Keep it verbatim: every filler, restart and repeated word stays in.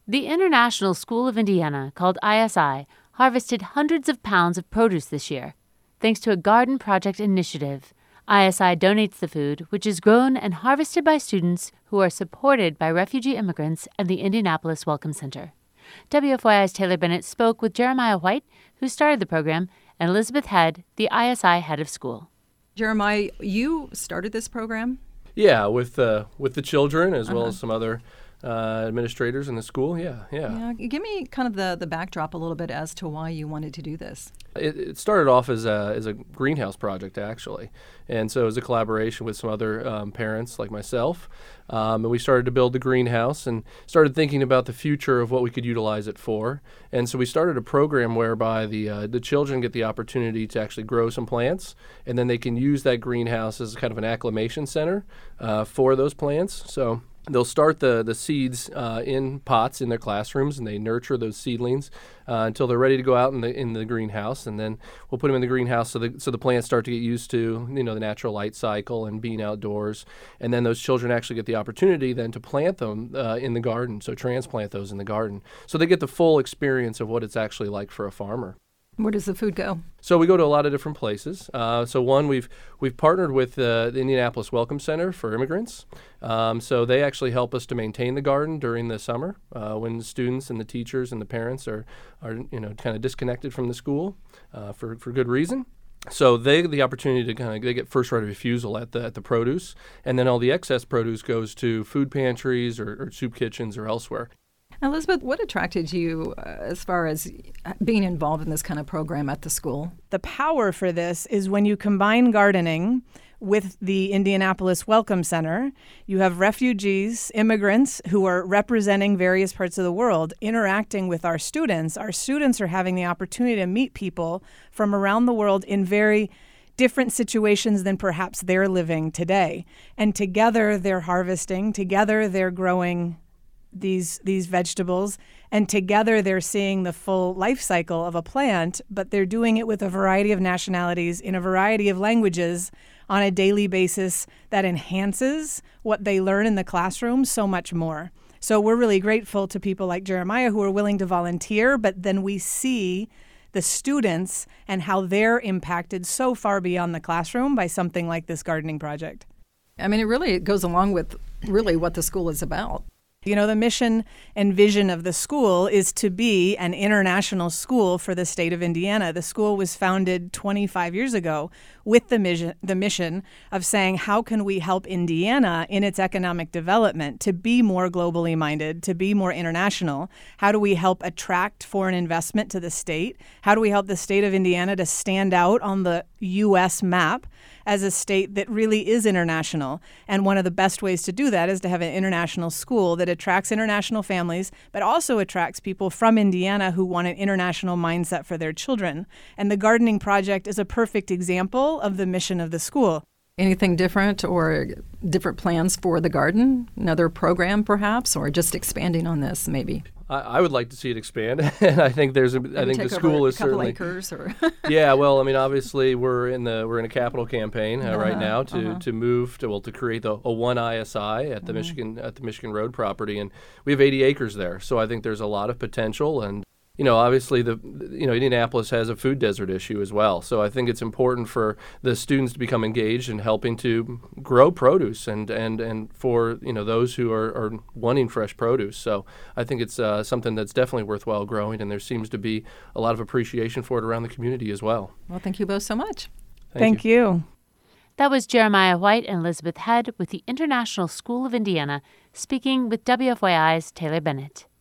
The International School of Indiana, called I S I, harvested hundreds of pounds of produce this year. Thanks to a garden project initiative, I S I donates the food, which is grown and harvested by students who are supported by refugee immigrants and the Indianapolis Welcome Center. W F Y I's Taylor Bennett spoke with Jeremiah White, who started the program, and Elizabeth Head, the I S I head of school. Jeremiah, you started this program? Yeah, with uh, with the children as Uh-huh. well as some other uh, administrators in the school. Yeah, yeah. Yeah. Give me kind of the, the backdrop a little bit as to why you wanted to do this. It, it started off as a as a greenhouse project actually, and so it was a collaboration with some other um, parents like myself, um, and we started to build the greenhouse and started thinking about the future of what we could utilize it for. And so we started a program whereby the uh, the children get the opportunity to actually grow some plants, and then they can use that greenhouse as kind of an acclimation center uh, for those plants. So they'll start the, the seeds uh, in pots in their classrooms, and they nurture those seedlings uh, until they're ready to go out in the in the greenhouse. And then we'll put them in the greenhouse so the so the plants start to get used to you know the natural light cycle and being outdoors. And then those children actually get the opportunity then to plant them uh, in the garden, so transplant those in the garden, so they get the full experience of what it's actually like for a farmer. Where does the food go? So we go to a lot of different places. Uh, so one, we've we've partnered with uh, the Indianapolis Welcome Center for immigrants. Um, so they actually help us to maintain the garden during the summer uh, when the students and the teachers and the parents are are you know kind of disconnected from the school uh, for for good reason. So they get the opportunity to kind of they get first right of refusal at the at the produce, and then all the excess produce goes to food pantries or, or soup kitchens or elsewhere. Elizabeth, what attracted you uh, as far as being involved in this kind of program at the school? The power for this is when you combine gardening with the Indianapolis Welcome Center. You have refugees, immigrants who are representing various parts of the world interacting with our students. Our students are having the opportunity to meet people from around the world in very different situations than perhaps they're living today. And together they're harvesting, together they're growing these these vegetables, and together they're seeing the full life cycle of a plant, but they're doing it with a variety of nationalities in a variety of languages on a daily basis that enhances what they learn in the classroom so much more. So we're really grateful to people like Jeremiah who are willing to volunteer, but then we see the students and how they're impacted so far beyond the classroom by something like this gardening project. I mean, it really goes along with really what the school is about. You know, the mission and vision of the school is to be an international school for the state of Indiana. The school was founded twenty-five years ago with the mission, the mission of saying, how can we help Indiana in its economic development to be more globally minded, to be more international? How do we help attract foreign investment to the state? How do we help the state of Indiana to stand out on the U S map as a state that really is international? And one of the best ways to do that is to have an international school that attracts international families, but also attracts people from Indiana who want an international mindset for their children. And the gardening project is a perfect example of the mission of the school. Anything different or different plans for the garden? Another program perhaps, or just expanding on this maybe? I, I would like to see it expand, and I think there's a, I think the school is certainly. Acres or Yeah, well, I mean, obviously we're in the we're in a capital campaign uh, uh-huh, right now to, uh-huh. to move to well to create the a one I S I at the uh-huh. Michigan at the Michigan Road property, and we have eighty acres there, so I think there's a lot of potential. And you know, obviously the you know Indianapolis has a food desert issue as well, so I think it's important for the students to become engaged in helping to grow produce and and, and for you know those who are, are wanting fresh produce. So I think it's uh, something that's definitely worthwhile growing, and there seems to be a lot of appreciation for it around the community as well. Well, thank you both so much. Thank, Thank you. you. That was Jeremiah White and Elizabeth Head with the International School of Indiana speaking with W F Y I's Taylor Bennett.